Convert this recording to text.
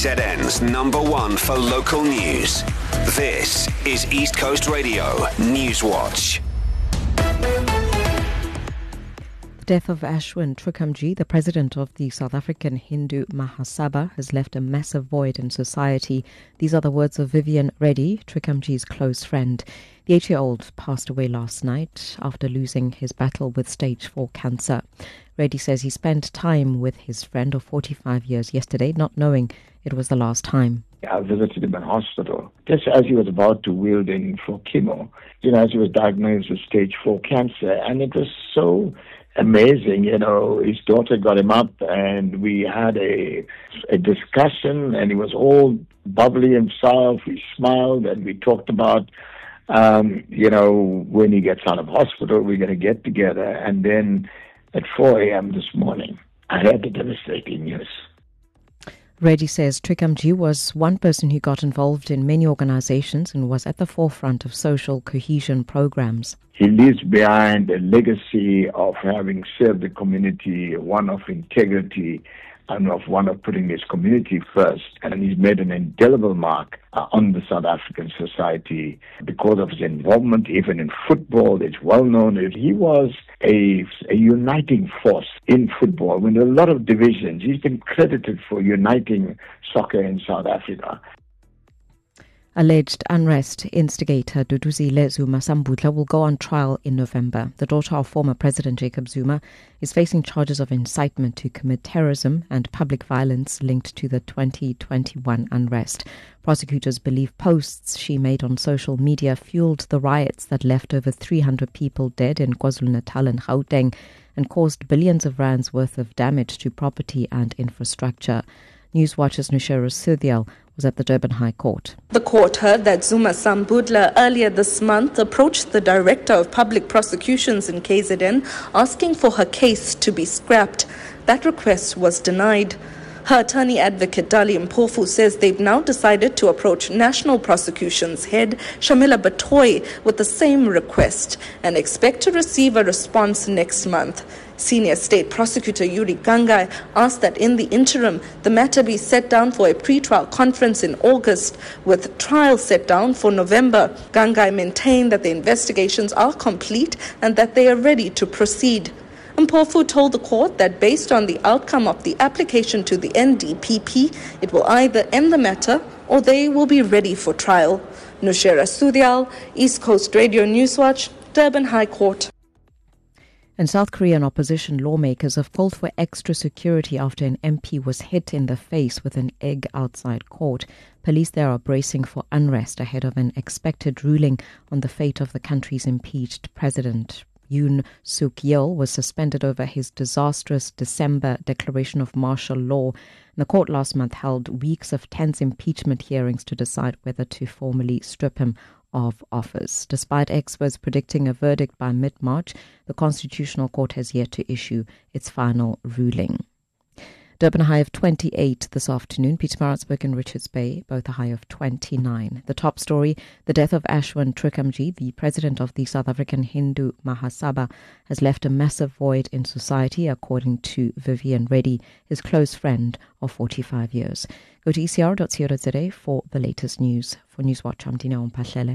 KZN's #1 for local news. This is East Coast Radio Newswatch. The death of Ashwin Trikamji, the president of the South African Hindu Mahasabha, has left a massive void in society. These are the words of Vivian Reddy, Trikamji's close friend. The 8-year-old passed away last night after losing his battle with stage 4 cancer. Reddy says he spent time with his friend of 45 years yesterday, not knowing it was the last time. I visited him in hospital just as he was about to wheel in for chemo, as he was diagnosed with stage 4 cancer. And it was so amazing, his daughter got him up and we had a discussion, and he was all bubbly himself. He smiled and we talked about, when he gets out of hospital, we're going to get together. And then at 4 a.m. this morning, I heard the devastating news. Reddy says Trikamji was one person who got involved in many organizations and was at the forefront of social cohesion programs. He leaves behind a legacy of having served the community, one of integrity and one of putting his community first. And he's made an indelible mark on the South African society because of his involvement even in football. It's well known that he was a uniting force in football. When there are a lot of divisions, he's been credited for uniting soccer in South Africa. Alleged unrest instigator Duduzile Zuma Sambudla will go on trial in November. The daughter of former President Jacob Zuma is facing charges of incitement to commit terrorism and public violence linked to the 2021 unrest. Prosecutors believe posts she made on social media fueled the riots that left over 300 people dead in KwaZulu-Natal and Gauteng and caused billions of rands worth of damage to property and infrastructure. Newswatch's Nushera Sudhyal was at the Durban High Court. The court heard that Zuma Sambudla earlier this month approached the Director of Public Prosecutions in KZN asking for her case to be scrapped. That request was denied. Her attorney advocate Dali Mpofu says they've now decided to approach National Prosecutions head Shamila Batoy with the same request and expect to receive a response next month. Senior State Prosecutor Yuri Gangai asked that in the interim, the matter be set down for a pre-trial conference in August, with trial set down for November. Gangai maintained that the investigations are complete and that they are ready to proceed. Mpofu told the court that based on the outcome of the application to the NDPP, it will either end the matter or they will be ready for trial. Nushera Sudhyal, East Coast Radio Newswatch, Durban High Court. And South Korean opposition lawmakers have called for extra security after an MP was hit in the face with an egg outside court. Police there are bracing for unrest ahead of an expected ruling on the fate of the country's impeached president. Yoon Suk Yeol was suspended over his disastrous December declaration of martial law. The court last month held weeks of tense impeachment hearings to decide whether to formally strip him of office. Despite experts predicting a verdict by mid-March, the Constitutional Court has yet to issue its final ruling. Durban a high of 28 this afternoon. Pietermaritzburg and Richards Bay, both a high of 29. The top story, the death of Ashwin Trikamji, the president of the South African Hindu Mahasabha, has left a massive void in society, according to Vivian Reddy, his close friend of 45 years. Go to ecr.co.za for the latest news. For Newswatch, I'm Dina Mpahlele.